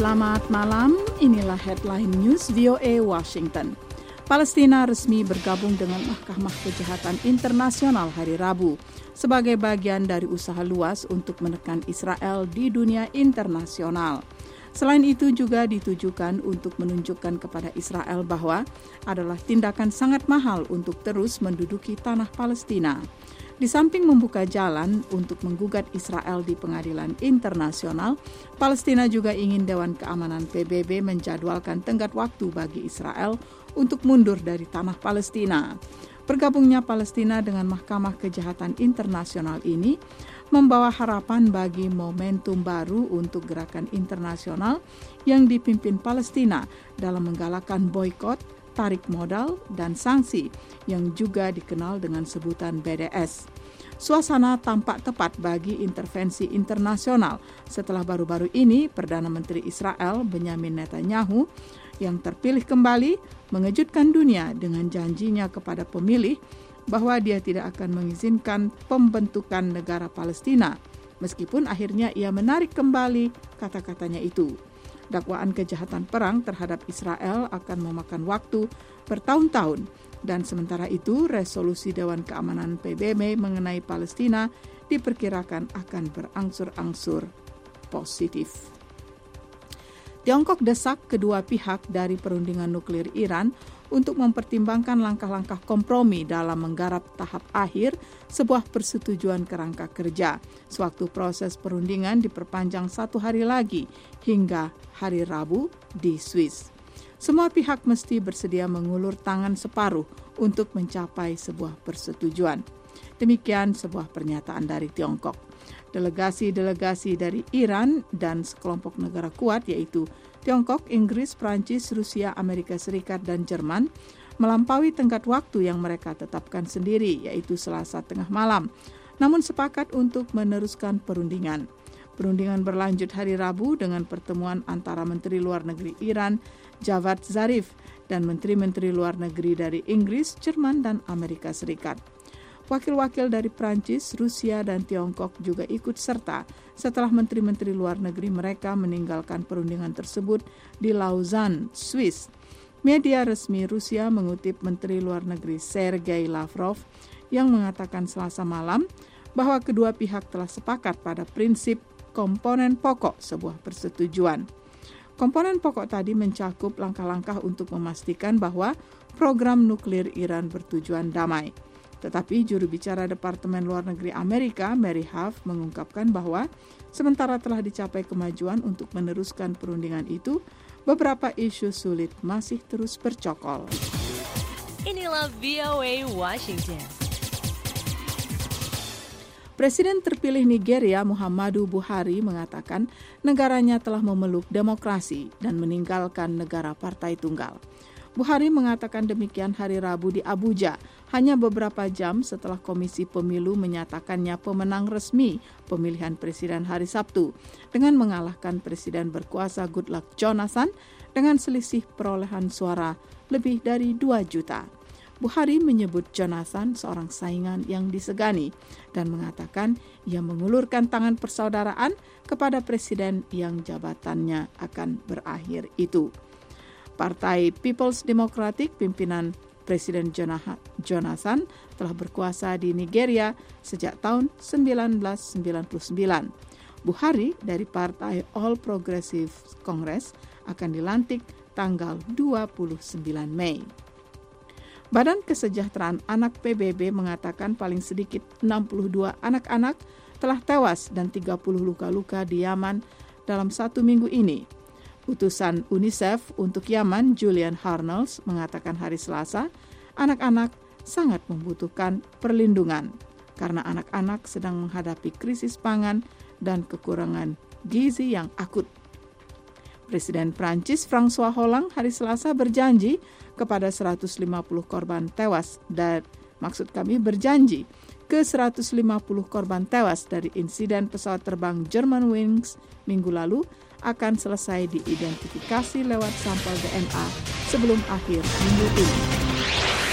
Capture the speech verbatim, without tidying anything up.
Selamat malam, inilah headline news V O A Washington. Palestina resmi bergabung dengan Mahkamah Kejahatan Internasional hari Rabu sebagai bagian dari usaha luas untuk menekan Israel di dunia internasional. Selain itu juga ditujukan untuk menunjukkan kepada Israel bahwa adalah tindakan sangat mahal untuk terus menduduki tanah Palestina. Di samping membuka jalan untuk menggugat Israel di pengadilan internasional, Palestina juga ingin Dewan Keamanan P B B menjadwalkan tenggat waktu bagi Israel untuk mundur dari tanah Palestina. Bergabungnya Palestina dengan Mahkamah Kejahatan Internasional ini membawa harapan bagi momentum baru untuk gerakan internasional yang dipimpin Palestina dalam menggalakkan boikot, tarik modal, dan sanksi yang juga dikenal dengan sebutan B D S. Suasana tampak tepat bagi intervensi internasional setelah baru-baru ini Perdana Menteri Israel Benyamin Netanyahu yang terpilih kembali mengejutkan dunia dengan janjinya kepada pemilih bahwa dia tidak akan mengizinkan pembentukan negara Palestina, meskipun akhirnya ia menarik kembali kata-katanya itu. Dakwaan kejahatan perang terhadap Israel akan memakan waktu bertahun-tahun, dan sementara itu resolusi Dewan Keamanan P B B mengenai Palestina diperkirakan akan berangsur-angsur positif. Tiongkok desak kedua pihak dari perundingan nuklir Iran untuk mempertimbangkan langkah-langkah kompromi dalam menggarap tahap akhir sebuah persetujuan kerangka kerja, sewaktu proses perundingan diperpanjang satu hari lagi hingga hari Rabu di Swiss. Semua pihak mesti bersedia mengulur tangan separuh untuk mencapai sebuah persetujuan. Demikian sebuah pernyataan dari Tiongkok. Delegasi-delegasi dari Iran dan sekelompok negara kuat yaitu Tiongkok, Inggris, Prancis, Rusia, Amerika Serikat, dan Jerman melampaui tenggat waktu yang mereka tetapkan sendiri yaitu Selasa tengah malam, namun sepakat untuk meneruskan perundingan. Perundingan berlanjut hari Rabu dengan pertemuan antara Menteri Luar Negeri Iran, Javad Zarif, dan Menteri-Menteri Luar Negeri dari Inggris, Jerman, dan Amerika Serikat. Wakil-wakil dari Prancis, Rusia, dan Tiongkok juga ikut serta setelah menteri-menteri luar negeri mereka meninggalkan perundingan tersebut di Lausanne, Swiss. Media resmi Rusia mengutip Menteri Luar Negeri Sergei Lavrov yang mengatakan Selasa malam bahwa kedua pihak telah sepakat pada prinsip komponen pokok sebuah persetujuan. Komponen pokok tadi mencakup langkah-langkah untuk memastikan bahwa program nuklir Iran bertujuan damai. Tetapi juru bicara Departemen Luar Negeri Amerika, Mary Harf, mengungkapkan bahwa sementara telah dicapai kemajuan untuk meneruskan perundingan itu, beberapa isu sulit masih terus bercokol. Inilah V O A Washington. Presiden terpilih Nigeria Muhammadu Buhari mengatakan negaranya telah memeluk demokrasi dan meninggalkan negara partai tunggal. Buhari mengatakan demikian hari Rabu di Abuja, hanya beberapa jam setelah Komisi Pemilu menyatakannya pemenang resmi pemilihan presiden hari Sabtu dengan mengalahkan Presiden berkuasa Goodluck Jonathan dengan selisih perolehan suara lebih dari dua juta. Buhari menyebut Jonathan seorang saingan yang disegani dan mengatakan ia mengulurkan tangan persaudaraan kepada presiden yang jabatannya akan berakhir itu. Partai People's Democratic pimpinan Presiden Jonathan telah berkuasa di Nigeria sejak tahun seribu sembilan ratus sembilan puluh sembilan. Buhari dari Partai All Progressive Congress akan dilantik tanggal dua puluh sembilan Mei. Badan Kesejahteraan Anak P B B mengatakan paling sedikit enam puluh dua anak-anak telah tewas dan tiga puluh luka-luka di Yaman dalam satu minggu ini. Utusan UNICEF untuk Yaman, Julian Harnels, mengatakan hari Selasa, anak-anak sangat membutuhkan perlindungan karena anak-anak sedang menghadapi krisis pangan dan kekurangan gizi yang akut. Presiden Prancis François Hollande hari Selasa berjanji kepada seratus lima puluh korban tewas dan maksud kami berjanji ke seratus lima puluh korban tewas dari insiden pesawat terbang Germanwings minggu lalu akan selesai diidentifikasi lewat sampel D N A sebelum akhir minggu ini.